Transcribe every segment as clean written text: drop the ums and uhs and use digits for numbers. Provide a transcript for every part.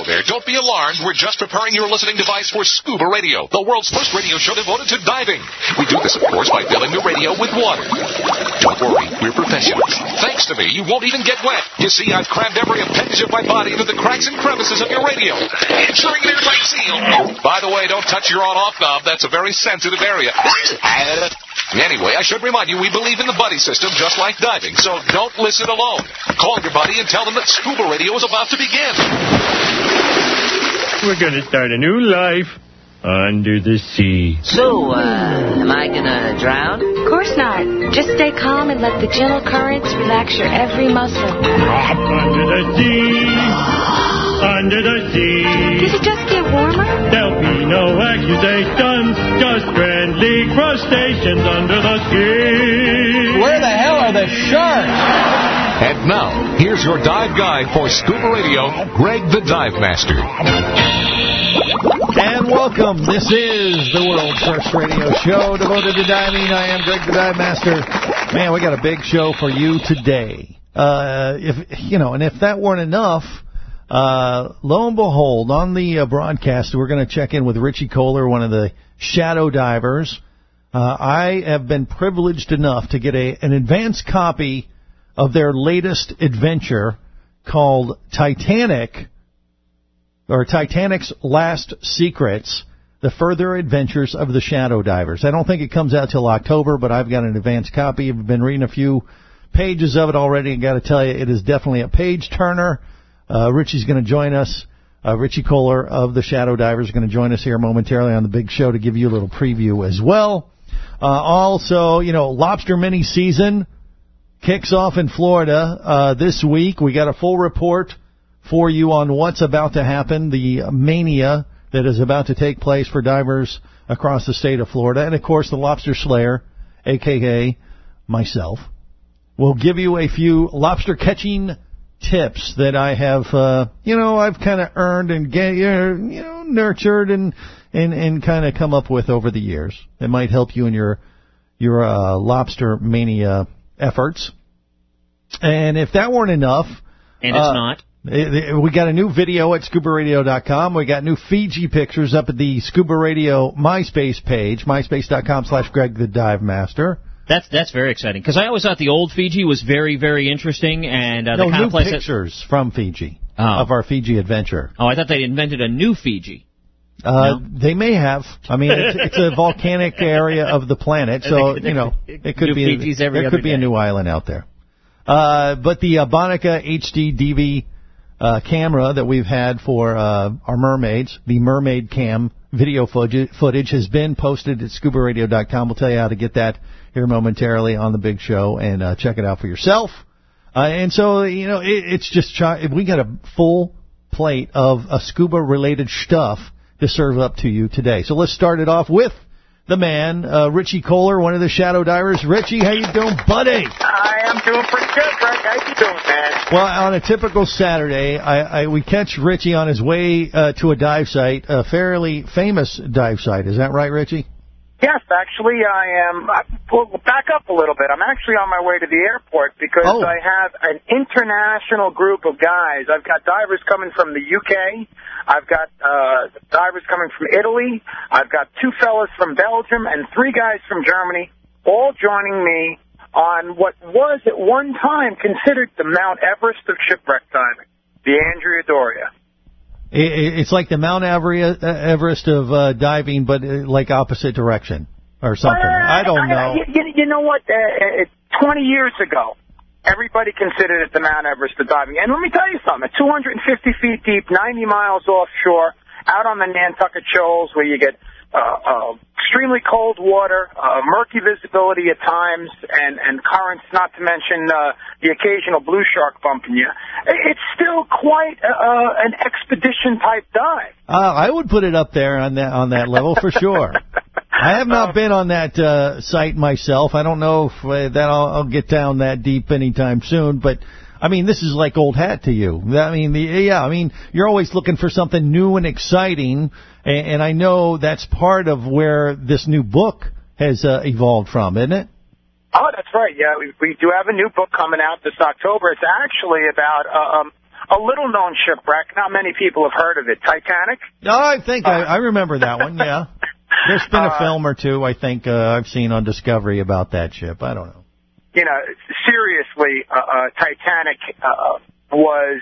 there. Don't be alarmed. We're just preparing your listening device for Scuba Radio, the world's first radio show devoted to diving. We do this, of course, by filling the radio with water. Don't worry, we're professionals. Thanks to me, you won't even get wet. You see, I've crammed every appendage of my body into the cracks and crevices of your radio, ensuring an airtight seal. By the way, don't touch your on-off knob. That's a very sensitive area. Anyway, I should remind you, we believe in the buddy system just like diving, so don't listen alone. Call your buddy and tell them that Scuba Radio is about to begin. We're going to start a new life under the sea. So, am I going to drown? Of course not. Just stay calm and let the gentle currents relax your every muscle. Under the sea. Under the sea. Did it just get warmer? There'll be no accusations, just friendly crustaceans under the sea. Where the hell are the sharks? And now, here's your dive guide for Scuba Radio, Greg the Dive Master. And welcome. This is the world's first radio show devoted to diving. I am Greg the Dive Master. Man, we got a big show for you today. If that weren't enough, lo and behold, on the broadcast, we're going to check in with Richie Kohler, one of the shadow divers. I have been privileged enough to get an advanced copy of their latest adventure called Titanic, or Titanic's Last Secrets, The Further Adventures of the Shadow Divers. I don't think it comes out till October, but I've got an advanced copy. I've been reading a few pages of it already, and got to tell you, it is definitely a page-turner. Richie's going to join us. Richie Kohler of the Shadow Divers is going to join us here momentarily on the big show to give you a little preview as well. Also, lobster mini season kicks off in Florida this week. We got a full report for you on what's about to happen, the mania that is about to take place for divers across the state of Florida. And, of course, the Lobster Slayer, a.k.a. myself, will give you a few lobster catching tips that I have, I've kind of earned and nurtured and kind of come up with over the years. It might help you in your lobster mania efforts. And if that weren't enough, and it's not, we got a new video at ScubaRadio.com. We got new Fiji pictures up at the Scuba Radio MySpace page, myspace.com/Greg the Dive Master. That's very exciting, because I always thought the old Fiji was very, very interesting, and the kind of place pictures from Fiji of our Fiji adventure. Oh, I thought they invented a new Fiji. No? They may have. I mean, it's a volcanic area of the planet, so it could be a new island out there. But the Bonica HD DV camera that we've had for our mermaids, the Mermaid Cam video footage has been posted at ScubaRadio.com. We'll tell you how to get that here momentarily on the big show, and check it out for yourself. And so, it's just we got a full plate of scuba-related stuff to serve up to you today. So let's start it off with the man, Richie Kohler, one of the shadow divers. Richie, how you doing, buddy? I am doing pretty good, Greg. How you doing, man? Well, on a typical Saturday, we catch Richie on his way to a dive site, a fairly famous dive site. Is that right, Richie? Yes, actually, I am. We'll back up a little bit. I'm actually on my way to the airport because I have an international group of guys. I've got divers coming from the UK. I've got divers coming from Italy. I've got 2 fellas from Belgium and 3 guys from Germany, all joining me on what was at one time considered the Mount Everest of shipwreck diving, the Andrea Doria. It's like the Mount Everest of diving, but like opposite direction or something. I don't know. You know what? 20 years ago, everybody considered it the Mount Everest of diving. And let me tell you something. 250 feet deep, 90 miles offshore, out on the Nantucket Shoals where you get extremely cold water, murky visibility at times, and currents, not to mention the occasional blue shark bumping you. It's still quite an expedition-type dive. I would put it up there on that level for sure. I have not been on that site myself. I don't know if that I'll get down that deep anytime soon, but I mean, this is like old hat to you. I mean, you're always looking for something new and exciting, and I know that's part of where this new book has evolved from, isn't it? Oh, that's right. Yeah, we do have a new book coming out this October. It's actually about a little-known shipwreck. Not many people have heard of it. Titanic? No, I think I remember that one, yeah. There's been a film or two, I think, I've seen on Discovery about that ship. I don't know. You know, seriously, Titanic was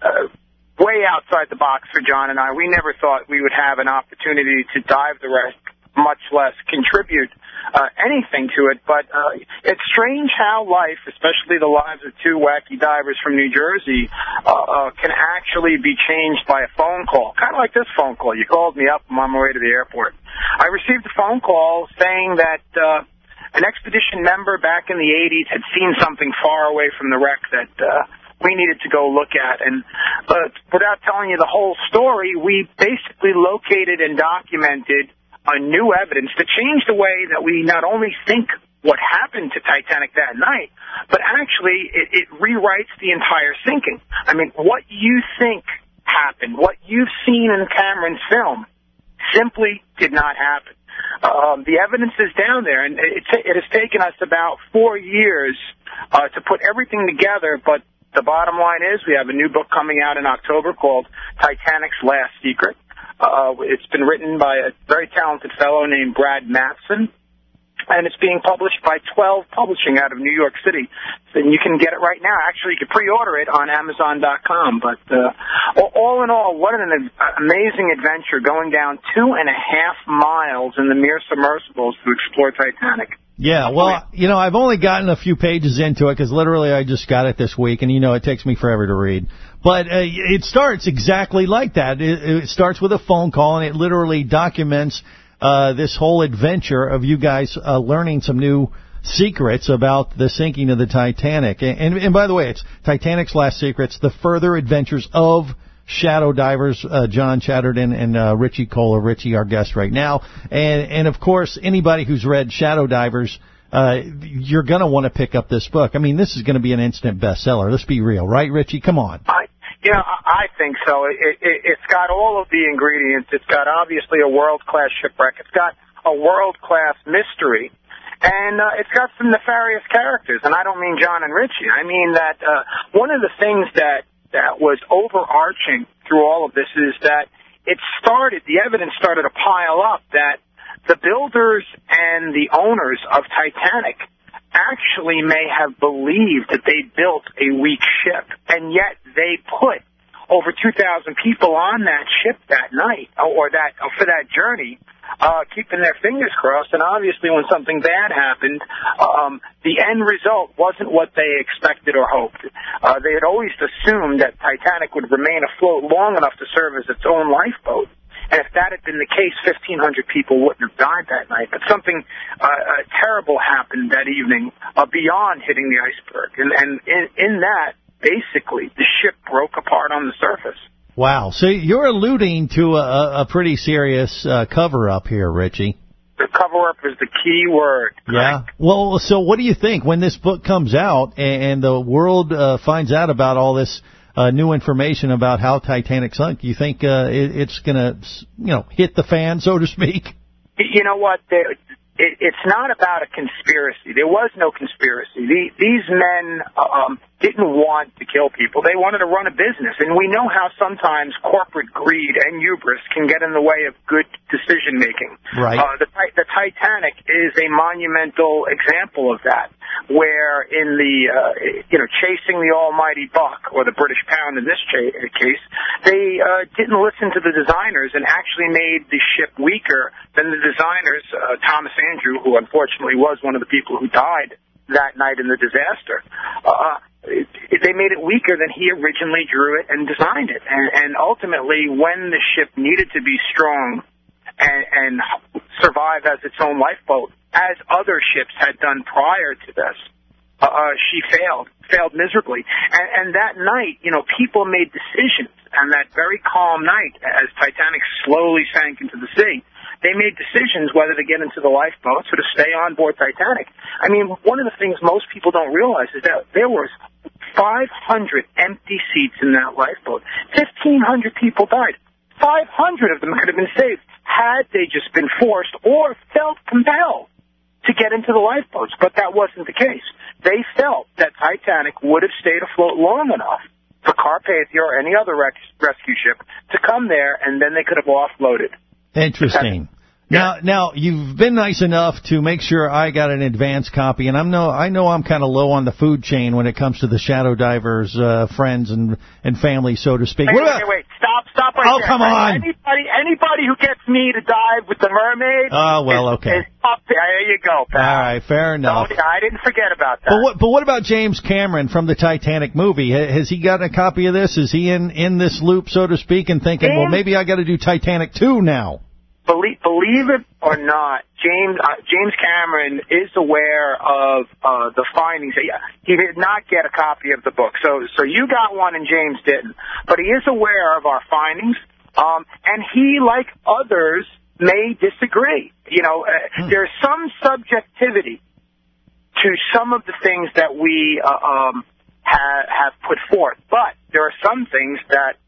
way outside the box for John and I. We never thought we would have an opportunity to dive the wreck, much less contribute anything to it. But it's strange how life, especially the lives of two wacky divers from New Jersey, can actually be changed by a phone call. Kind of like this phone call. You called me up. I'm on my way to the airport. I received a phone call saying that an expedition member back in the 80s had seen something far away from the wreck that we needed to go look at. And without telling you the whole story, we basically located and documented new evidence to change the way that we not only think what happened to Titanic that night, but actually it rewrites the entire sinking. I mean, what you think happened, what you've seen in Cameron's film, simply did not happen. The evidence is down there, and it has taken us about 4 years to put everything together, but the bottom line is we have a new book coming out in October called Titanic's Last Secret. It's been written by a very talented fellow named Brad Matson, and it's being published by 12 Publishing out of New York City. And you can get it right now. Actually, you can pre-order it on Amazon.com. But all in all, what an amazing adventure going down 2.5 miles in the mere submersibles to explore Titanic. Yeah, well, you know, I've only gotten a few pages into it because literally I just got it this week, and, you know, it takes me forever to read. But it starts exactly like that. It starts with a phone call, and it literally documents this whole adventure of you guys learning some new secrets about the sinking of the Titanic. And by the way, it's Titanic's Last Secrets, the further adventures of shadow divers, John Chatterton and Richie Kohler. Richie, our guest right now. And of course, anybody who's read Shadow Divers, you're going to want to pick up this book. I mean, this is going to be an instant bestseller. Let's be real, right, Richie? Come on. I think so. It's got all of the ingredients. It's got, obviously, a world-class shipwreck. It's got a world-class mystery. And it's got some nefarious characters. And I don't mean John and Richie. I mean that one of the things that was overarching through all of this is that the evidence started to pile up that the builders and the owners of Titanic actually may have believed that they built a weak ship, and yet they put over 2,000 people on that ship that night, or for that journey, keeping their fingers crossed. And obviously when something bad happened, the end result wasn't what they expected or hoped. They had always assumed that Titanic would remain afloat long enough to serve as its own lifeboat. And if that had been the case, 1,500 people wouldn't have died that night. But something terrible happened that evening beyond hitting the iceberg. And in that, basically, the ship broke apart on the surface. Wow. So you're alluding to a pretty serious cover-up here, Richie. The cover-up is the key word. Yeah. Well, so what do you think when this book comes out and the world finds out about all this new information about how Titanic sunk? You think it's going to, hit the fan, so to speak? You know what? It's not about a conspiracy. There was no conspiracy. These men didn't want to kill people. They wanted to run a business. And we know how sometimes corporate greed and hubris can get in the way of good decision-making. Right. The Titanic is a monumental example of that, where in the, chasing the almighty buck, or the British pound in this case, they didn't listen to the designers and actually made the ship weaker than the designers, Thomas Andrew, who unfortunately was one of the people who died that night in the disaster. They made it weaker than he originally drew it and designed it. And ultimately, when the ship needed to be strong and survive as its own lifeboat, as other ships had done prior to this, she failed miserably. And that night, people made decisions. And that very calm night, as Titanic slowly sank into the sea, they made decisions whether to get into the lifeboats or to stay on board Titanic. I mean, one of the things most people don't realize is that there was 500 empty seats in that lifeboat. 1,500 people died. 500 of them could have been saved had they just been forced or felt compelled to get into the lifeboats. But that wasn't the case. They felt that Titanic would have stayed afloat long enough for Carpathia or any other rescue ship to come there, and then they could have offloaded. Interesting. Now you've been nice enough to make sure I got an advance copy, and I know I'm kind of low on the food chain when it comes to the Shadow Divers friends and family, so to speak. Wait, stop right there. Oh, come on. Anybody who gets me to dive with the mermaid. Oh, well, okay. Is up there. There you go, pal. All right, fair enough. I didn't forget about that. But what about James Cameron from the Titanic movie? Has he got a copy of this? Is he in this loop, so to speak, and thinking, well, maybe I got to do Titanic 2 now? Believe it or not, James Cameron is aware of the findings. He did not get a copy of the book, so you got one and James didn't. But he is aware of our findings, and he, like others, may disagree. There's some subjectivity to some of the things that we have put forth, but there are some things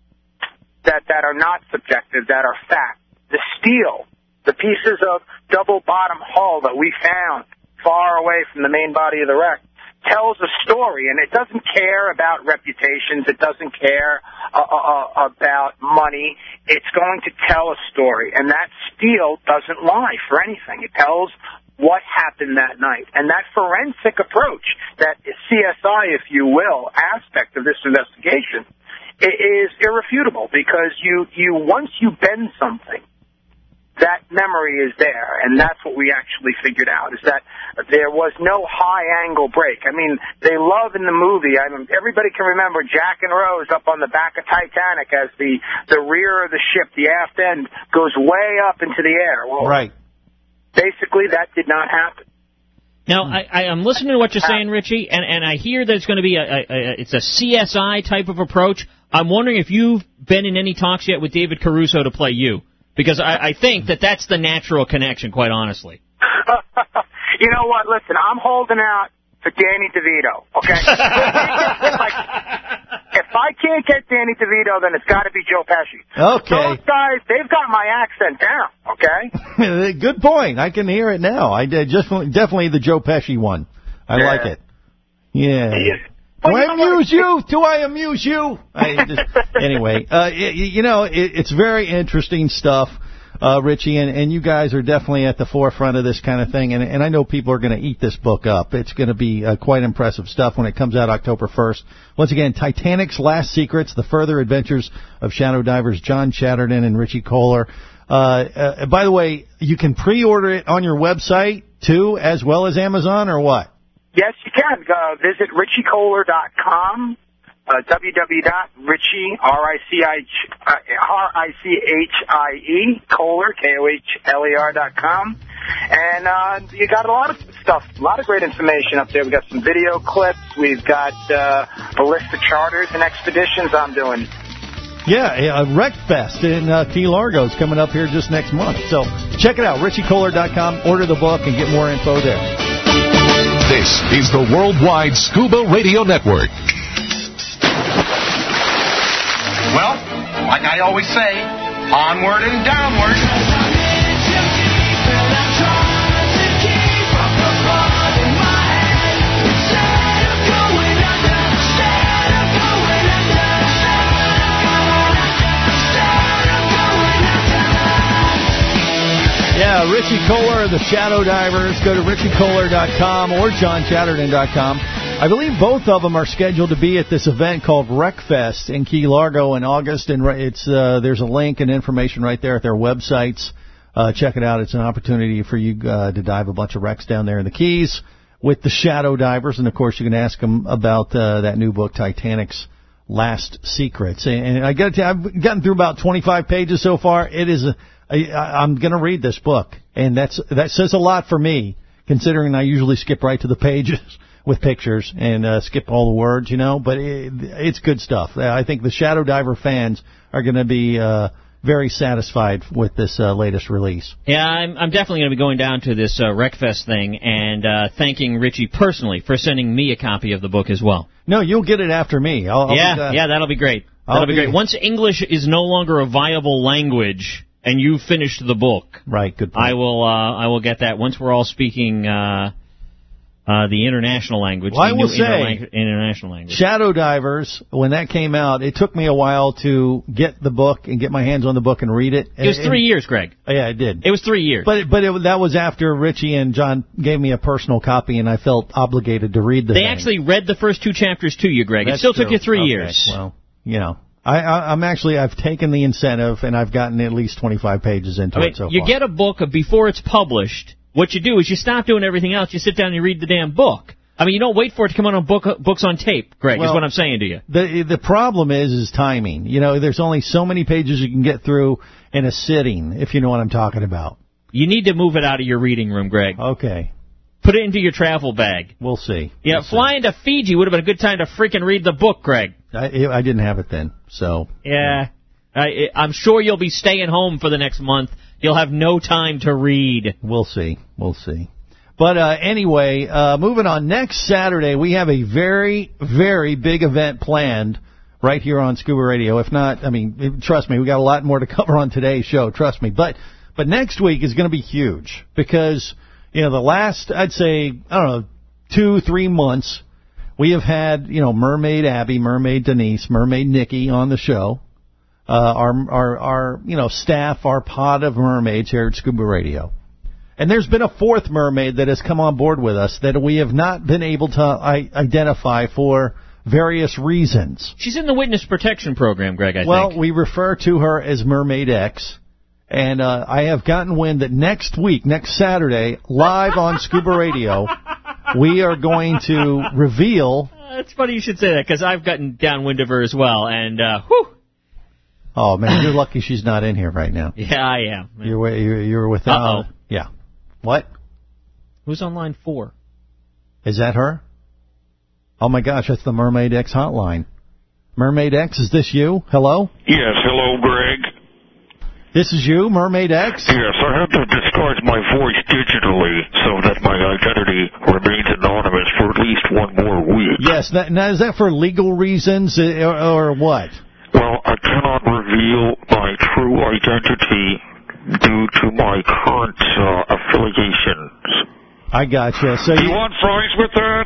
that are not subjective, that are fact. The steel, the pieces of double-bottom hull that we found far away from the main body of the wreck, tells a story, and it doesn't care about reputations. It doesn't care about money. It's going to tell a story, and that steel doesn't lie for anything. It tells what happened that night. And that forensic approach, that CSI, if you will, aspect of this investigation, is irrefutable, because you once you bend something, that memory is there, and that's what we actually figured out, is that there was no high-angle break. I mean, they love in the movie, everybody can remember Jack and Rose up on the back of Titanic as the rear of the ship, the aft end, goes way up into the air. Well, right. Basically, that did not happen. Now, I'm listening to what you're saying, Richie, and I hear that it's going to be it's a CSI type of approach. I'm wondering if you've been in any talks yet with David Caruso to play you. Because I think that's the natural connection, quite honestly. You know what? Listen, I'm holding out for Danny DeVito, okay? If I can't get Danny DeVito, then it's got to be Joe Pesci. Okay. Those guys, they've got my accent down, okay? Good point. I can hear it now. I did definitely the Joe Pesci one. I like it. Yeah. Do I amuse you? Do I amuse you? Anyway, it's very interesting stuff, Richie, and you guys are definitely at the forefront of this kind of thing, and I know people are going to eat this book up. It's going to be quite impressive stuff when it comes out October 1st. Once again, Titanic's Last Secrets, The Further Adventures of Shadow Divers, John Chatterton and Richie Kohler. By the way, you can pre-order it on your website, too, as well as Amazon, or what? Yes, you can. Visit RichieKohler.com, www.Richie, R-I-C-H-I-E, Kohler, Kohler.com. And you got a lot of stuff, a lot of great information up there. We've got some video clips. We've got a list of charters and expeditions I'm doing. Yeah, Wreckfest in Key Largo is coming up here just next month. So check it out, RichieKohler.com. Order the book and get more info there. This is the Worldwide Scuba Radio Network. Well, like I always say, onward and downward. Yeah, Richie Kohler, the Shadow Divers. Go to RichieKohler.com or JohnChatterton.com. I believe both of them are scheduled to be at this event called Wreckfest in Key Largo in August, and it's there's a link and information right there at their websites. Check it out. It's an opportunity for you to dive a bunch of wrecks down there in the Keys with the Shadow Divers, and of course you can ask them about that new book, Titanic's Last Secrets. And I got to tell you, I've gotten through about 25 pages so far. It is I'm going to read this book, and that says a lot for me, considering I usually skip right to the pages with pictures and skip all the words, but it's good stuff. I think the Shadow Diver fans are going to be very satisfied with this latest release. Yeah, I'm definitely going to be going down to this Wreckfest thing and thanking Richie personally for sending me a copy of the book as well. No, you'll get it after me. Yeah, that'll be great. That'll be great. Once English is no longer a viable language and you finished the book, right? Good point. I will get that once we're all speaking the international language. Well, I will say, international language. Shadow Divers, when that came out, it took me a while to get the book and get my hands on the book and read it. It was 3 years, Greg. Yeah, it did. It was 3 years. But that was after Richie and John gave me a personal copy, and I felt obligated to read the thing. They actually read the first 2 chapters to you, Greg. It still took you 3 years. Well, you know. I've taken the incentive, and I've gotten at least 25 pages into it so far. You get a book before it's published. What you do is you stop doing everything else. You sit down and you read the damn book. I mean, you don't wait for it to come out on books on tape, Greg, is what I'm saying to you. The problem is timing. You know, there's only so many pages you can get through in a sitting, if you know what I'm talking about. You need to move it out of your reading room, Greg. Okay. Put it into your travel bag. We'll see. Yeah, flying to Fiji would have been a good time to freaking read the book, Greg. I didn't have it then, so. Yeah. I'm sure you'll be staying home for the next month. You'll have no time to read. We'll see. But anyway, moving on. Next Saturday, we have a very, very big event planned right here on Scuba Radio. If not, I mean, trust me, we got a lot more to cover on today's show. Trust me. But next week is going to be huge because, you know, the last, I'd say, 2-3 months, we have had, you know, Mermaid Abby, Mermaid Denise, Mermaid Nikki on the show. Our you know, staff, our pod of mermaids here at Scuba Radio. And there's been a 4th mermaid that has come on board with us that we have not been able to identify for various reasons. She's in the Witness Protection Program, Greg, I think. Well, we refer to her as Mermaid X. And I have gotten wind that next week, next Saturday, live on Scuba Radio, we are going to reveal... It's funny you should say that, because I've gotten downwind of her as well, and whew! Oh, man, you're lucky she's not in here right now. Yeah, I am. You're without... Uh-oh. Yeah. What? Who's on line 4? Is that her? Oh, my gosh, that's the Mermaid X hotline. Mermaid X, is this you? Hello? Yes, hello, Greg. This is you, Mermaid X? Yes, I have to disguise my voice digitally so that my identity remains anonymous for at least one more week. Yes, now is that for legal reasons or what? Well, I cannot reveal my true identity due to my current affiliations. I gotcha. So do you want fries with that?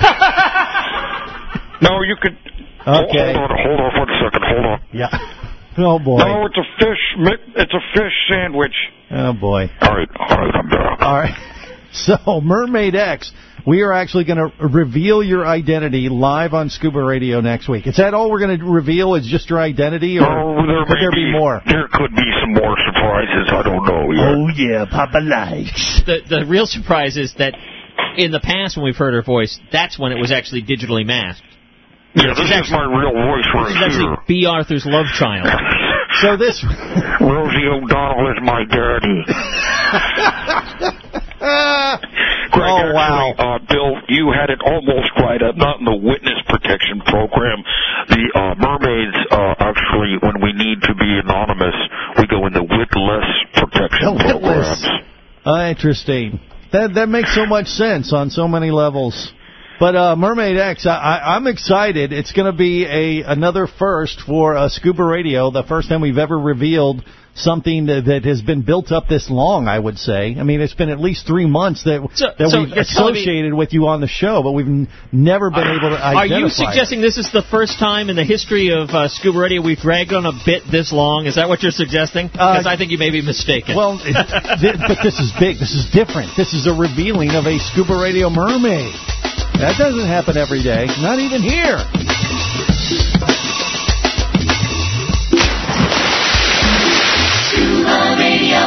No, you could... Okay. Hold on 1 second. Hold on. Yeah. Oh, boy. No, it's a fish sandwich. Oh, boy. All right, I'm back. All right. So, Mermaid X, we are actually going to reveal your identity live on Scuba Radio next week. Is that all we're going to reveal is just your identity, or could there be more? There could be some more surprises. I don't know yet. Oh, yeah, Papa likes. The real surprise is that in the past when we've heard her voice, that's when it was actually digitally masked. Yeah, this is my real voice right here. This is actually B. Arthur's love child. So this... Rosie O'Donnell is my daddy. Greg, oh, wow. Actually, Bill, you had it almost right. Not in the Witness Protection Program. The mermaids, actually, when we need to be anonymous, we go in the Witless Protection Programs. Interesting. That makes so much sense on so many levels. But Mermaid X, I'm excited. It's going to be another first for Scuba Radio, the first time we've ever revealed something that has been built up this long, I would say. I mean, it's been at least 3 months that we've associated with you on the show, but we've never been able to identify. Are you suggesting this is the first time in the history of Scuba Radio we've dragged on a bit this long? Is that what you're suggesting? Because I think you may be mistaken. Well, but this is big. This is different. This is a revealing of a Scuba Radio mermaid. That doesn't happen every day, not even here. Scuba Radio.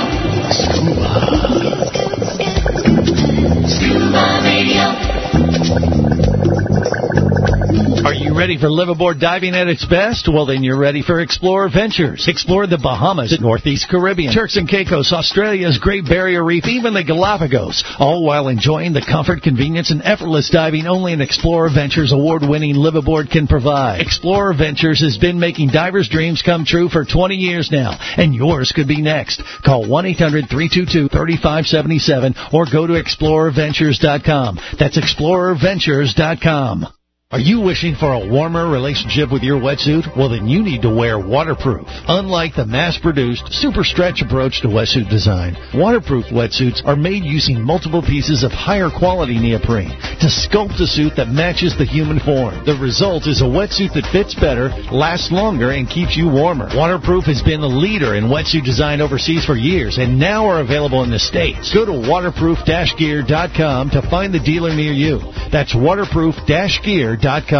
Scuba Radio. Are you ready for liveaboard diving at its best? Well, then you're ready for Explorer Ventures. Explore the Bahamas, the Northeast Caribbean, Turks and Caicos, Australia's Great Barrier Reef, even the Galapagos, all while enjoying the comfort, convenience, and effortless diving only an Explorer Ventures award-winning liveaboard can provide. Explorer Ventures has been making divers' dreams come true for 20 years now, and yours could be next. Call 1-800-322-3577 or go to ExplorerVentures.com. That's ExplorerVentures.com. Are you wishing for a warmer relationship with your wetsuit? Well, then you need to wear waterproof. Unlike the mass-produced, super stretch approach to wetsuit design, waterproof wetsuits are made using multiple pieces of higher quality neoprene to sculpt a suit that matches the human form. The result is a wetsuit that fits better, lasts longer, and keeps you warmer. Waterproof has been the leader in wetsuit design overseas for years and now are available in the States. Go to waterproof-gear.com to find the dealer near you. That's waterproof-gear.com.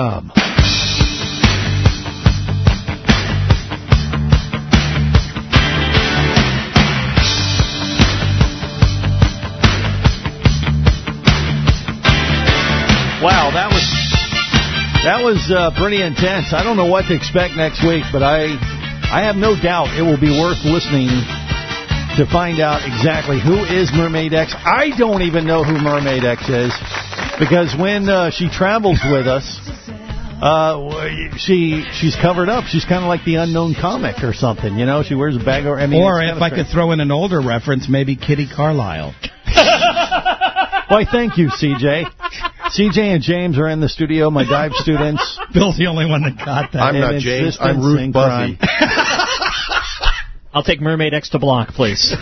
Wow, that was pretty intense. I don't know what to expect next week, but I have no doubt it will be worth listening to find out exactly who is Mermaid X. I don't even know who Mermaid X is, because when she travels with us, she's covered up. She's kind of like the Unknown Comic or something, you know. She wears a bag over. I mean, or if I could throw in an older reference, maybe Kitty Carlisle. Why, thank you, CJ. CJ and James are in the studio, my dive students. Bill's the only one that got that. I'm not James. I'm Ruth Buffy. I'll take Mermaid X to block, please.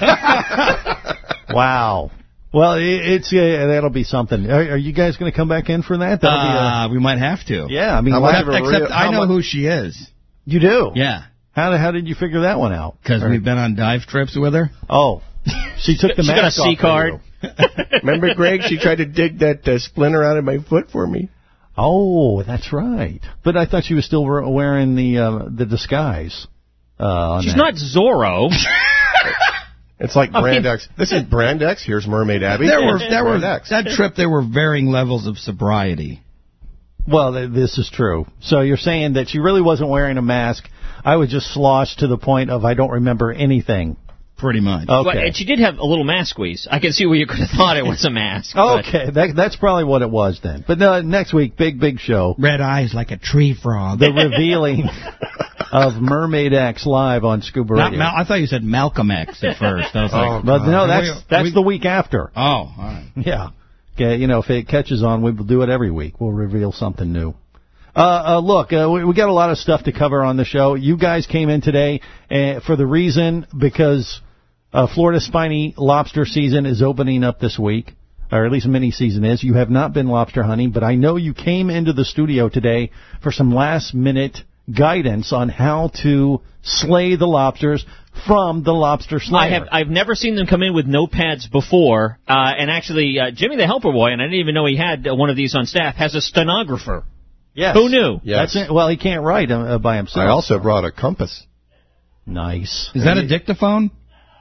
Wow. Well, that'll be something. Are you guys going to come back in for that? We might have to. Yeah, I mean, except I know who she is. You do? Yeah. How did you figure that one out? Because we've been on dive trips with her. Oh, she took the mask off. She got a C card. Remember, Greg? She tried to dig that splinter out of my foot for me. Oh, that's right. But I thought she was still wearing the disguise. She's not Zorro. It's like Brand X. This is Brand X. Here's Mermaid Abby. That trip, there were varying levels of sobriety. Well, this is true. So you're saying that she really wasn't wearing a mask. I was just sloshed to the point of I don't remember anything. Pretty much. Okay. Well, and she did have a little mask squeeze. I can see where you could have thought it was a mask. Okay, that's probably what it was then. But next week, big show. Red eyes like a tree frog. The revealing of Mermaid X live on Scuba Radio. I thought you said Malcolm X at first. I was like, but no, that's the week after. Oh, all right. Yeah. Okay, you know, if it catches on, we will do it every week. We'll reveal something new. Look, we got a lot of stuff to cover on the show. You guys came in today for the reason because Florida spiny lobster season is opening up this week, or at least mini season is. You have not been lobster hunting, but I know you came into the studio today for some last-minute guidance on how to slay the lobsters from the lobster slayer. I've never seen them come in with notepads before, and actually, Jimmy the Helper Boy, and I didn't even know he had one of these on staff, has a stenographer. Yes. Who knew? Yes. Well, he can't write by himself. I also brought a compass. Nice. Is that a dictaphone?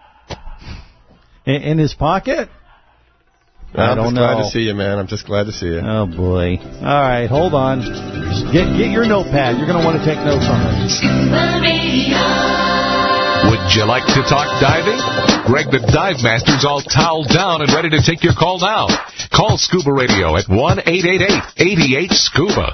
In his pocket? I don't know. I'm just glad to see you, man. I'm just glad to see you. Oh, boy. All right, hold on. Get your notepad. You're going to want to take notes on this. Would you like to talk diving? Greg the Dive Master's all toweled down and ready to take your call now. Call Scuba Radio at 1-888-88-SCUBA.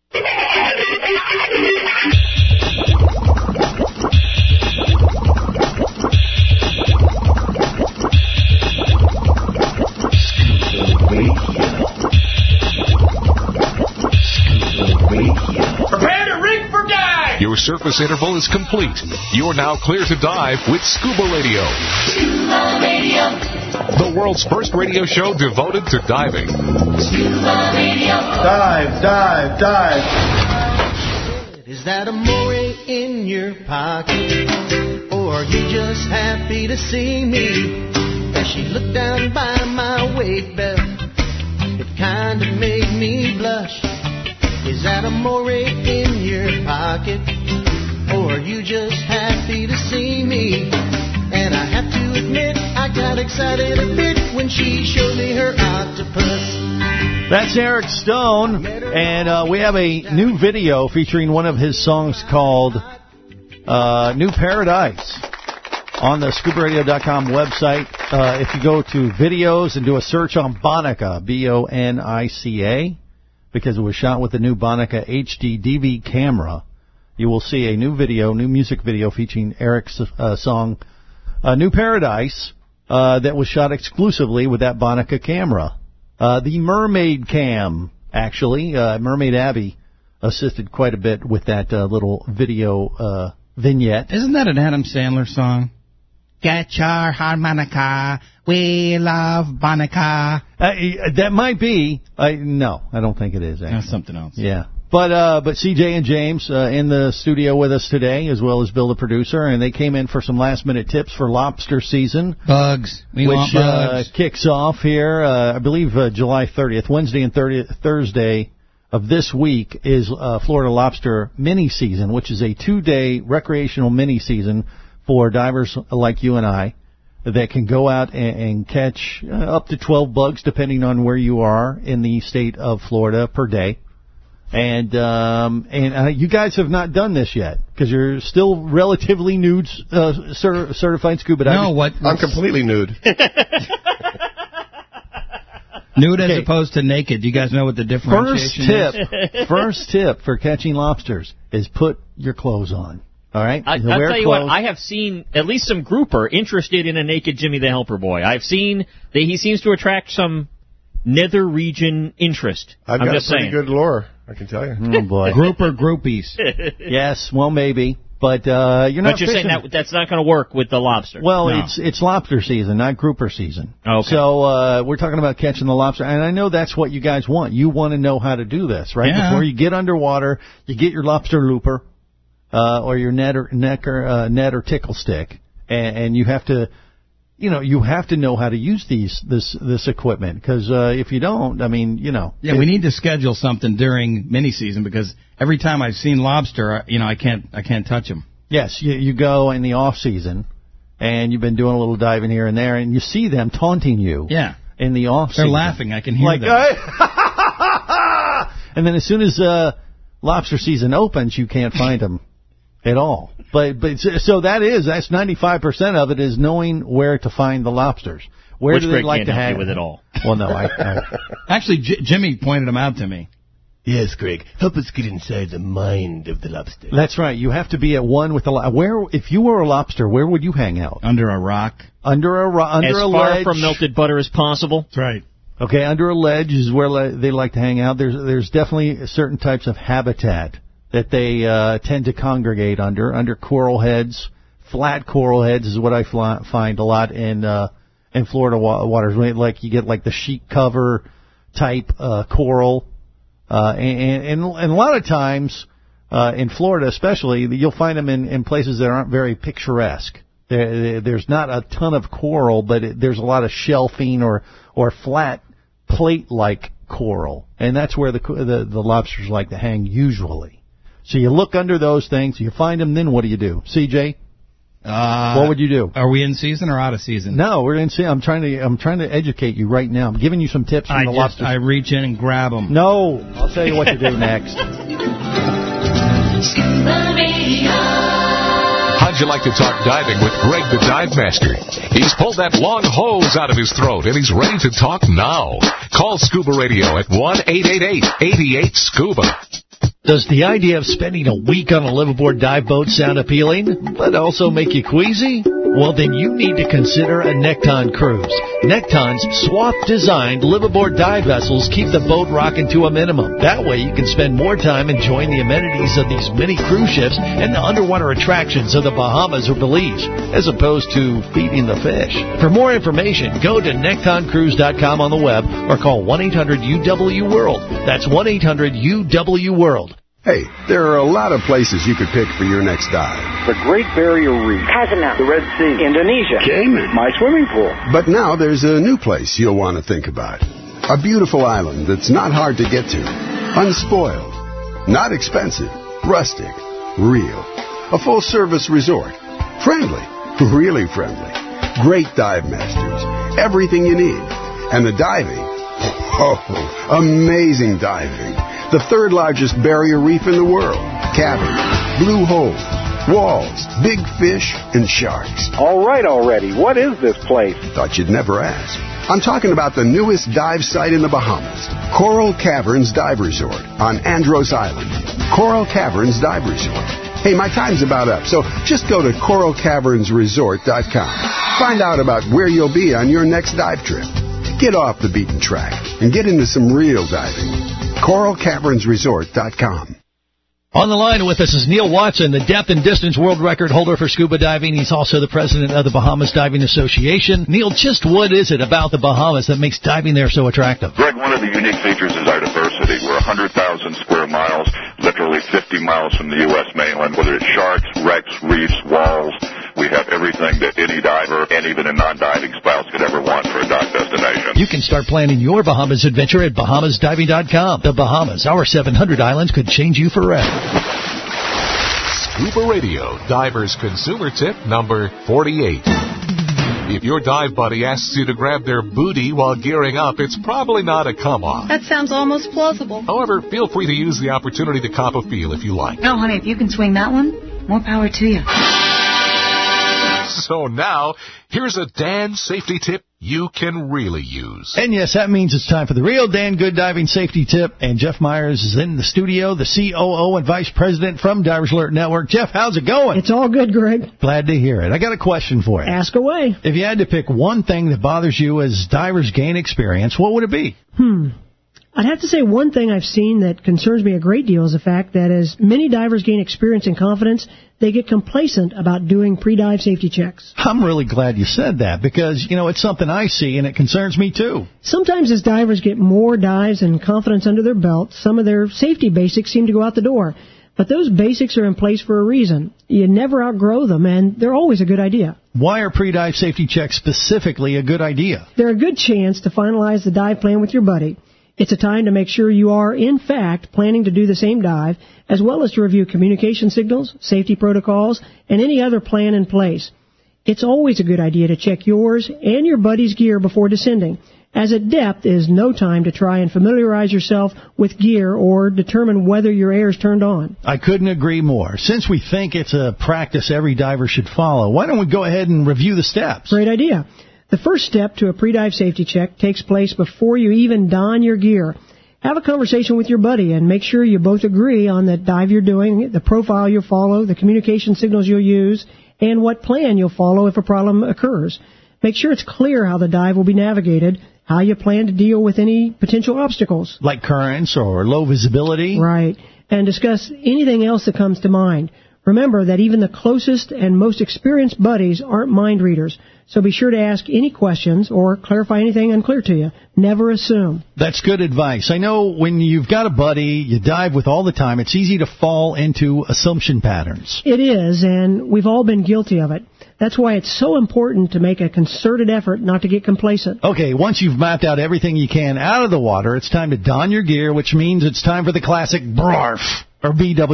Prepare to rig for dive! Your surface interval is complete. You're now clear to dive with Scuba Radio. Scuba Radio. The world's first radio show devoted to diving. Scuba Radio. Dive, dive, dive. Is that a moray in your pocket? Or are you just happy to see me? As she looked down by my weight belt, it kind of made me blush. Is that a moray in your pocket? Or are you just happy to see me? And I have to admit, I got excited a bit when she showed me her octopus. That's Eric Stone, and we have a new video featuring one of his songs called New Paradise on the ScubaRadio.com website. If you go to videos and do a search on Bonica, Bonica, because it was shot with the new Bonica HD DV camera, you will see a new music video featuring Eric's song New Paradise that was shot exclusively with that Bonica camera. The Mermaid Cam actually. Mermaid Abby assisted quite a bit with that little video vignette. Isn't that an Adam Sandler song? Get your harmonica, we love Bonica. That might be. No, I don't think it is, actually. That's something else. Yeah. But CJ and James in the studio with us today, as well as Bill the producer, and they came in for some last-minute tips for lobster season. Bugs. We want bugs. Which kicks off here, I believe, July 30th. Wednesday and Thursday of this week is Florida Lobster mini-season, which is a 2-day recreational mini-season for divers like you and I that can go out and catch up to 12 bugs, depending on where you are in the state of Florida per day. And you guys have not done this yet because you're still relatively nude, certified scuba divers. No, I'm completely nude. Nude as opposed to naked. Do you guys know what the differentiation is? First tip for catching lobsters is put your clothes on. All right? I'll tell you what, I have seen at least some grouper interested in a naked Jimmy the Helper Boy. I've seen that he seems to attract some nether region interest. I've got a pretty good lure, I can tell you. Oh, boy. Grouper groupies. Yes, well, maybe. But you're not. But you're saying that's not going to work with the lobster. Well, no. It's lobster season, not grouper season. Okay. So we're talking about catching the lobster, and I know that's what you guys want. You want to know how to do this, right? Yeah. Before you get underwater, you get your lobster looper or your net or tickle stick, and you have to. You have to know how to use this equipment because if you don't, I mean, Yeah, we need to schedule something during mini season because every time I've seen lobster, I can't touch them. Yes, you go in the off season, and you've been doing a little diving here and there, and you see them taunting you. Yeah. In the off season, they're laughing. I can hear them. And then as soon as lobster season opens, you can't find them at all. But so that's 95% of it is knowing where to find the lobsters. Where Which do they Greg like can't to help hang you with it all? Well, no, actually Jimmy pointed them out to me. Yes, Greg. Help us get inside the mind of the lobster. That's right. You have to be at one with the where. If you were a lobster, where would you hang out? Under a rock. Under a ledge. As far from melted butter as possible. That's right. Okay, under a ledge is where they like to hang out. There's definitely certain types of habitat that they tend to congregate under coral heads. Flat coral heads is what I find a lot in Florida waters. Like you get like the sheet cover type coral, and a lot of times in Florida, especially, you'll find them in places that aren't very picturesque. There's not a ton of coral, but there's a lot of shelving or flat plate-like coral, and that's where the lobsters like to hang usually. So you look under those things, you find them, then what do you do? CJ? What would you do? Are we in season or out of season? No, we're in season. I'm trying to educate you right now. I'm giving you some tips from the lobsters. I reach in and grab them. No, I'll tell you what to do next. Scuba Radio. How'd you like to talk diving with Greg the Dive Master? He's pulled that long hose out of his throat, and he's ready to talk now. Call Scuba Radio at 1-888-88-SCUBA. Does the idea of spending a week on a liveaboard dive boat sound appealing, but also make you queasy? Well, then you need to consider a Nekton cruise. Nekton's swath-designed liveaboard dive vessels keep the boat rocking to a minimum. That way you can spend more time enjoying the amenities of these mini cruise ships and the underwater attractions of the Bahamas or Belize, as opposed to feeding the fish. For more information, go to nektoncruise.com on the web or call 1-800-UW-WORLD. That's 1-800-UW-WORLD. Hey, there are a lot of places you could pick for your next dive. The Great Barrier Reef, Cozumel, the Red Sea, Indonesia, Cayman, my swimming pool. But now there's a new place you'll want to think about. A beautiful island that's not hard to get to. Unspoiled. Not expensive. Rustic. Real. A full-service resort. Friendly. Really friendly. Great dive masters. Everything you need. And the diving. Oh, amazing diving. The third largest barrier reef in the world. Cavities, blue holes, walls, big fish, and sharks. All right already. What is this place? Thought you'd never ask. I'm talking about the newest dive site in the Bahamas. Coral Caverns Dive Resort on Andros Island. Coral Caverns Dive Resort. Hey, my time's about up, so just go to coralcavernsresort.com. Find out about where you'll be on your next dive trip. Get off the beaten track and get into some real diving. CoralCavernsResort.com. On the line with us is Neil Watson, the depth and distance world record holder for scuba diving. He's also the president of the Bahamas Diving Association. Neil, just what is it about the Bahamas that makes diving there so attractive? Greg, one of the unique features is our diversity. We're 100,000 square miles, literally 50 miles from the U.S. mainland, whether it's sharks, wrecks, reefs, walls. We have everything that any diver and even a non-diving spouse could ever want for a dive destination. You can start planning your Bahamas adventure at BahamasDiving.com. The Bahamas, our 700 islands could change you forever. Scuba Radio, Diver's Consumer Tip number 48. If your dive buddy asks you to grab their booty while gearing up, it's probably not a come-on. That sounds almost plausible. However, feel free to use the opportunity to cop a feel if you like. No, honey, if you can swing that one, more power to you. So now, here's a Dan safety tip you can really use. And yes, that means it's time for the real Dan Good Diving Safety Tip. And Jeff Myers is in the studio, the COO and Vice President from Divers Alert Network. Jeff, how's it going? It's all good, Greg. Glad to hear it. I got a question for you. Ask away. If you had to pick one thing that bothers you as divers gain experience, what would it be? I'd have to say one thing I've seen that concerns me a great deal is the fact that as many divers gain experience and confidence, they get complacent about doing pre-dive safety checks. I'm really glad you said that because, it's something I see and it concerns me too. Sometimes as divers get more dives and confidence under their belt, some of their safety basics seem to go out the door. But those basics are in place for a reason. You never outgrow them, and they're always a good idea. Why are pre-dive safety checks specifically a good idea? They're a good chance to finalize the dive plan with your buddy. It's a time to make sure you are, in fact, planning to do the same dive, as well as to review communication signals, safety protocols, and any other plan in place. It's always a good idea to check yours and your buddy's gear before descending, as at depth is no time to try and familiarize yourself with gear or determine whether your air is turned on. I couldn't agree more. Since we think it's a practice every diver should follow, why don't we go ahead and review the steps? Great idea. The first step to a pre-dive safety check takes place before you even don your gear. Have a conversation with your buddy and make sure you both agree on the dive you're doing, the profile you'll follow, the communication signals you'll use, and what plan you'll follow if a problem occurs. Make sure it's clear how the dive will be navigated, how you plan to deal with any potential obstacles. Like currents or low visibility? Right. And discuss anything else that comes to mind. Remember that even the closest and most experienced buddies aren't mind readers, so be sure to ask any questions or clarify anything unclear to you. Never assume. That's good advice. I know when you've got a buddy you dive with all the time, it's easy to fall into assumption patterns. It is, and we've all been guilty of it. That's why it's so important to make a concerted effort not to get complacent. Okay, once you've mapped out everything you can out of the water, it's time to don your gear, which means it's time for the classic BRARF. Or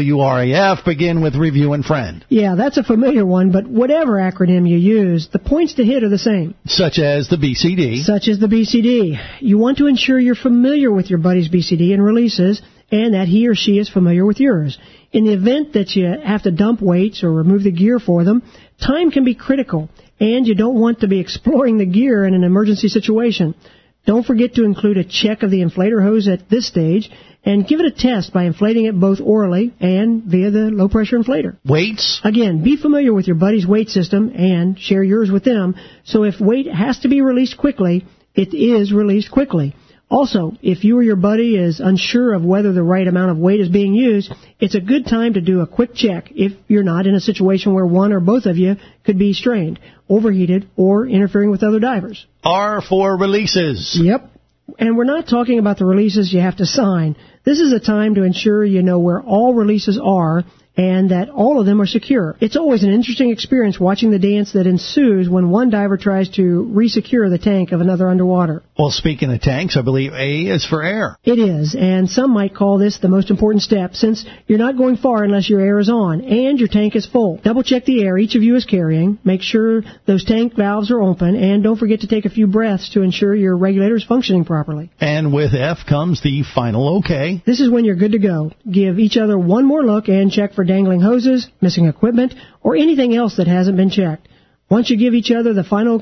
BWRAF, begin with review and friend. Yeah, that's a familiar one, but whatever acronym you use, the points to hit are the same. Such as the BCD. Such as the BCD. You want to ensure you're familiar with your buddy's BCD and releases, and that he or she is familiar with yours. In the event that you have to dump weights or remove the gear for them, time can be critical, and you don't want to be exploring the gear in an emergency situation. Don't forget to include a check of the inflator hose at this stage, and give it a test by inflating it both orally and via the low-pressure inflator. Weights? Again, be familiar with your buddy's weight system and share yours with them, so if weight has to be released quickly, it is released quickly. Also, if you or your buddy is unsure of whether the right amount of weight is being used, it's a good time to do a quick check if you're not in a situation where one or both of you could be strained, overheated, or interfering with other divers. R for releases. Yep. And we're not talking about the releases you have to sign. This is a time to ensure you know where all releases are and that all of them are secure. It's always an interesting experience watching the dance that ensues when one diver tries to resecure the tank of another underwater. Well, speaking of tanks, I believe A is for air. It is, and some might call this the most important step, since you're not going far unless your air is on and your tank is full. Double check the air each of you is carrying, make sure those tank valves are open, and don't forget to take a few breaths to ensure your regulator is functioning properly. And with F comes the final okay. This is when you're good to go. Give each other one more look and check for dangling hoses, missing equipment, or anything else that hasn't been checked. Once you give each other the final okay,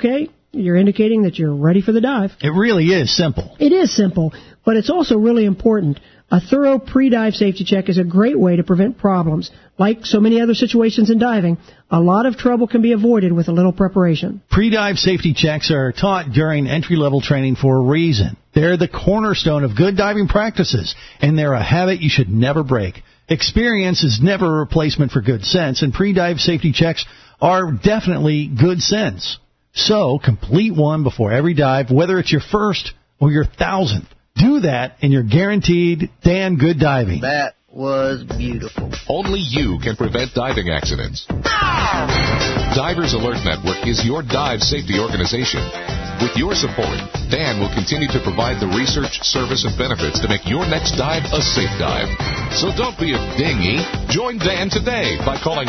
you're indicating that you're ready for the dive. It really is simple. It is simple, but it's also really important. A thorough pre-dive safety check is a great way to prevent problems. Like so many other situations in diving, a lot of trouble can be avoided with a little preparation. Pre-dive safety checks are taught during entry-level training for a reason. They're the cornerstone of good diving practices, and they're a habit you should never break. Experience is never a replacement for good sense, and pre-dive safety checks are definitely good sense. So, complete one before every dive, whether it's your first or your 1,000th. Do that, and you're guaranteed damn good diving. That was beautiful. Only you can prevent diving accidents. Divers Alert Network is your dive safety organization. With your support, Dan will continue to provide the research, service, and benefits to make your next dive a safe dive. So don't be a dingy. Join Dan today by calling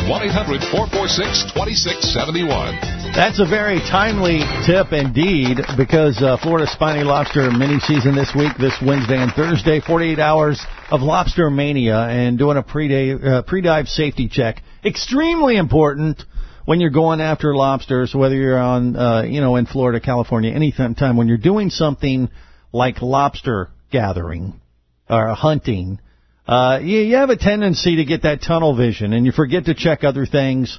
1-800-446-2671. That's a very timely tip indeed, because Florida Spiny Lobster mini-season this week, this Wednesday and Thursday, 48 hours of Lobster Mania, and doing a pre-dive safety check. Extremely important when you're going after lobsters, whether you're on, in Florida, California, any time when you're doing something like lobster gathering or hunting, you have a tendency to get that tunnel vision, and you forget to check other things.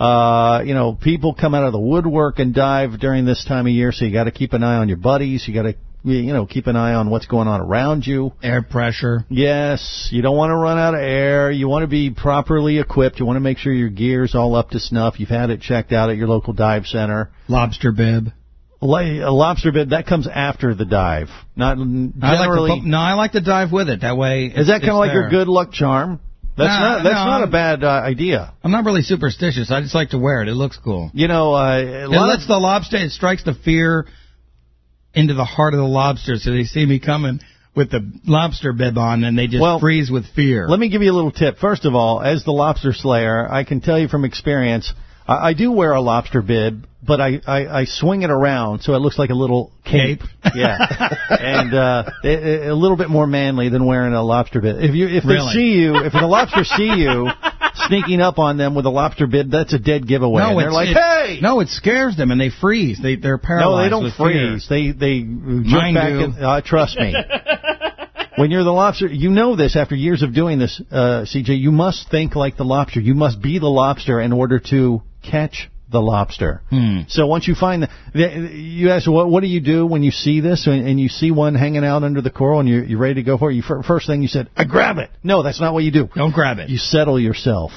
People come out of the woodwork and dive during this time of year, so you got to keep an eye on your buddies. You got to, keep an eye on what's going on around you. Air pressure. Yes, you don't want to run out of air. You want to be properly equipped. You want to make sure your gear's all up to snuff. You've had it checked out at your local dive center. Lobster bib. A lobster bib, that comes after the dive. Not generally. I like to dive with it. That way. Is that kind of like your good luck charm? That's not a bad idea. I'm not really superstitious. I just like to wear it. It looks cool. It lets the lobster. It strikes the fear into the heart of the lobster, so they see me coming with the lobster bib on, and they just freeze with fear. Let me give you a little tip. First of all, as the lobster slayer, I can tell you from experience, I do wear a lobster bib, but I swing it around so it looks like a little cape. Yeah, and a little bit more manly than wearing a lobster bib. If the lobsters see you sneaking up on them with a lobster bib, that's a dead giveaway. No, they're like, hey! No, it scares them and they freeze. They're paralyzed. No, they don't freeze. Fear. They jump back. Trust me. When you're the lobster, you know this after years of doing this, CJ. You must think like the lobster. You must be the lobster in order to catch the lobster. So once you find you ask, what do you do when you see this and you see one hanging out under the coral and you're ready to go for it? First thing you said, I grab it. No, that's not what you do. Don't grab it. You settle yourself.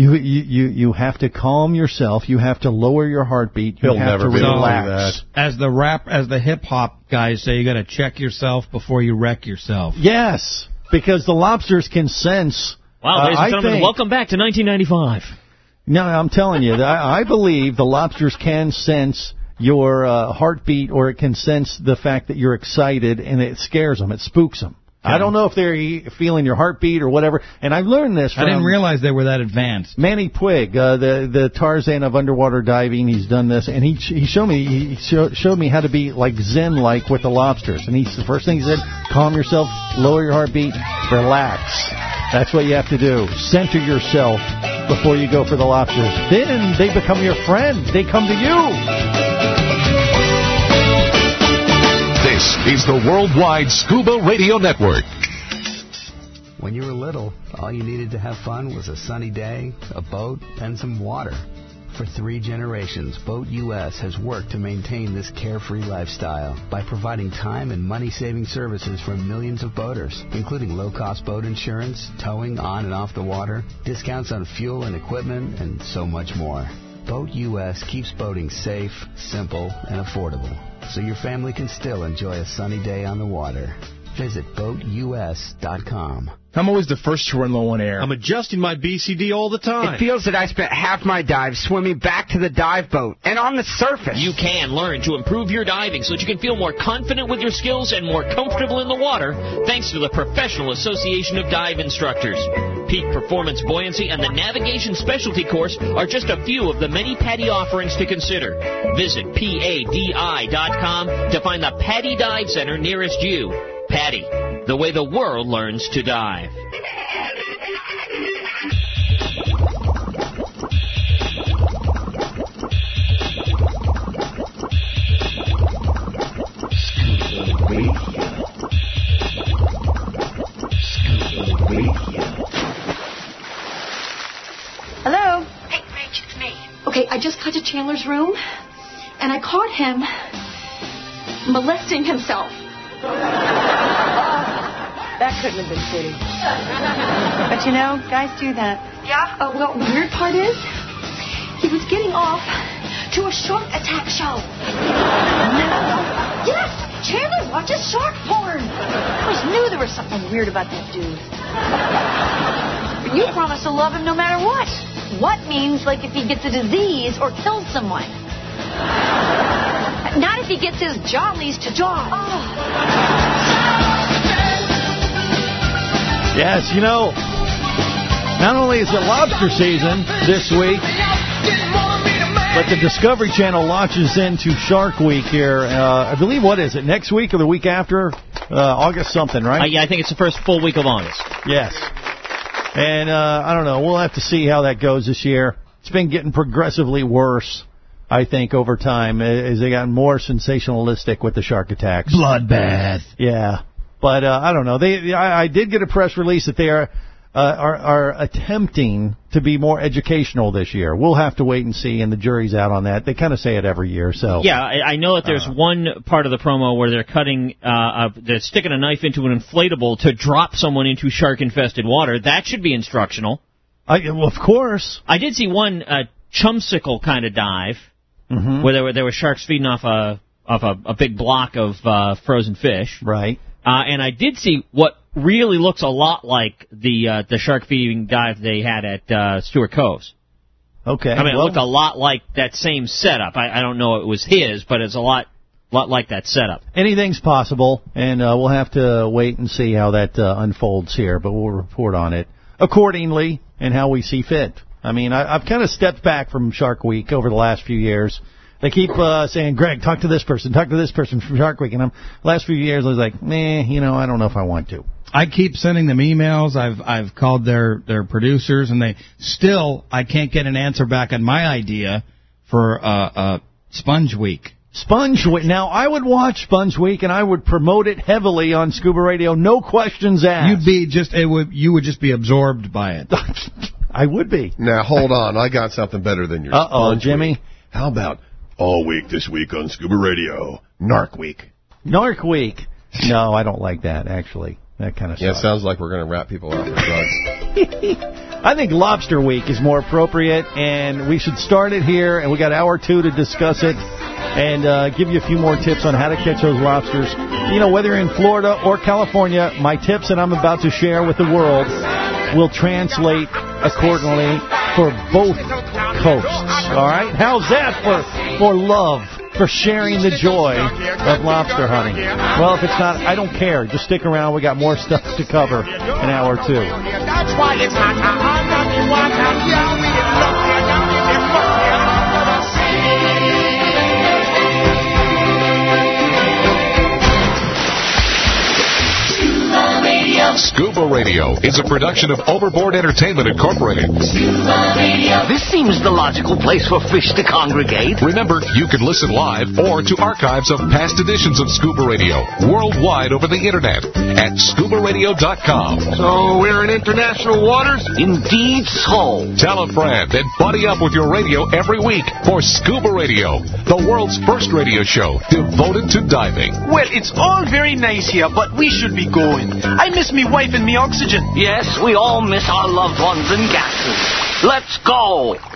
You have to calm yourself. You have to lower your heartbeat. You have to relax. As the hip hop guys say, you got to check yourself before you wreck yourself. Yes, because the lobsters can sense. Wow, ladies and gentlemen, welcome back to 1995. No, I'm telling you, I believe the lobsters can sense your heartbeat, or it can sense the fact that you're excited, and it scares them. It spooks them. I don't know if they're feeling your heartbeut or whatever. And I've learned this from... I didn't realize they were that advanced. Manny Puig, the Tarzan of underwater diving. He's done this, and he showed me how to be like Zen-like with the lobsters. And the first thing he said, calm yourself, lower your heartbeat, relax. That's what you have to do. Center yourself before you go for the lobsters. Then they become your friend. They come to you. This is the Worldwide Scuba Radio Network. When you were little, all you needed to have fun was a sunny day, a boat, and some water. For 3 generations, Boat US has worked to maintain this carefree lifestyle by providing time and money-saving services for millions of boaters, including low-cost boat insurance, towing on and off the water, discounts on fuel and equipment, and so much more. Boat US keeps boating safe, simple, and affordable, so your family can still enjoy a sunny day on the water. Visit BoatUS.com. I'm always the first to run low on air. I'm adjusting my BCD all the time. It feels that I spent half my dive swimming back to the dive boat and on the surface. You can learn to improve your diving so that you can feel more confident with your skills and more comfortable in the water thanks to the Professional Association of Dive Instructors. Peak Performance Buoyancy and the Navigation Specialty Course are just a few of the many PADI offerings to consider. Visit PADI.com to find the PADI Dive Center nearest you. PADI, the way the world learns to dive. Okay, I just got to Chandler's room, and I caught him molesting himself. That couldn't have been pretty. But you know, guys do that. Yeah? Well, the weird part is, he was getting off to a shark attack show. No. Yes! Chandler watches shark porn. I always knew there was something weird about that dude. But you promised to love him no matter what. What means, like, if he gets a disease or kills someone. Not if he gets his jollies to jaw. Oh. Yes, you know, not only is it lobster season this week, but the Discovery Channel launches into Shark Week here. I believe, what is it, next week or the week after? August something, right? Yeah, I think it's the first full week of August. Yes. And I don't know. We'll have to see how that goes this year. It's been getting progressively worse, I think, over time, as they got more sensationalistic with the shark attacks. Bloodbath. Yeah. But I don't know. I did get a press release that they are attempting to be more educational this year. We'll have to wait and see, and the jury's out on that. They kind of say it every year. So yeah, I know that there's one part of the promo where they're they're sticking a knife into an inflatable to drop someone into shark-infested water. That should be instructional. Well, of course. I did see one chumsicle kind of dive where there were sharks feeding off a big block of frozen fish. Right. And I did see what really looks a lot like the shark feeding dive they had at Stewart Coves. Okay. I mean, it looked a lot like that same setup. I don't know it was his, but it's a lot like that setup. Anything's possible, and we'll have to wait and see how that unfolds here, but we'll report on it accordingly and how we see fit. I mean, I've kind of stepped back from Shark Week over the last few years. They keep saying, Greg, talk to this person from Shark Week. And last few years, I was like, I don't know if I want to. I keep sending them emails. I've called their producers, and I can't get an answer back on my idea for Sponge Week. Sponge Week. Now, I would watch Sponge Week, and I would promote it heavily on Scuba Radio. No questions asked. You would just be absorbed by it. I would be. Now, hold on. I got something better than your Sponge Jimmy. Week. How about all week this week on Scuba Radio, Narc Week? Narc Week. No, I don't like that, actually. That kind of stuff. Yeah, it sounds like we're going to wrap people out for drugs. I think Lobster Week is more appropriate, and we should start it here, and we got hour 2 to discuss it and give you a few more tips on how to catch those lobsters. You know, whether you're in Florida or California, my tips that I'm about to share with the world will translate accordingly for both coasts. All right? How's that for love, for sharing the joy of lobster hunting? Well, if it's not, I don't care. Just stick around. We got more stuff to cover in hour 2. That's why it's not Scuba Radio is a production of Overboard Entertainment Incorporated. Scuba Radio. This seems the logical place for fish to congregate. Remember, you can listen live or to archives of past editions of Scuba Radio worldwide over the internet at scubaradio.com. So we're in international waters? Indeed so. Tell a friend and buddy up with your radio every week for Scuba Radio, the world's first radio show devoted to diving. Well, it's all very nice here, but we should be going. I miss me wife and me oxygen. Yes, we all miss our loved ones and gases. Let's go.